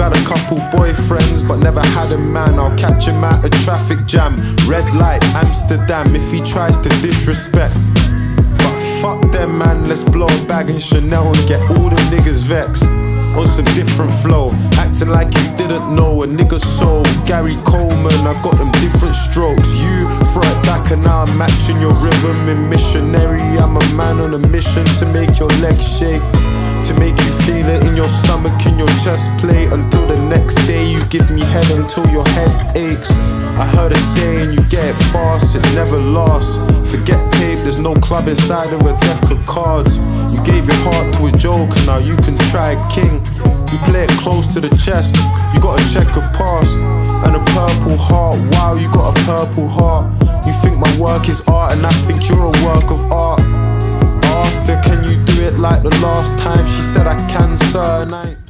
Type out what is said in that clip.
Got a couple boyfriends, but never had a man. I'll catch him at a traffic jam. Red light, Amsterdam, if he tries to disrespect. But fuck them, man, let's blow a bag in Chanel and get all the niggas vexed. On some different flow, acting like you didn't know a nigga's soul. Gary Coleman, I got them different strokes. You throw it back and now I'm matching your rhythm in missionary. I'm a man on a mission to make your legs shake, to make you feel it in your stomach, in your chest plate. Until the next day you give me head until your head aches. I heard a saying, you get it fast, it never lasts. Forget tape, there's no club inside of a deck of cards. You gave your heart to a joker, now you can try a king. You play it close to the chest, you got a checker past and a purple heart. Wow, you got a purple heart. You think my work is art and I think you're a work of art. I asked her, can you do it like the last time? She said I can, sir, and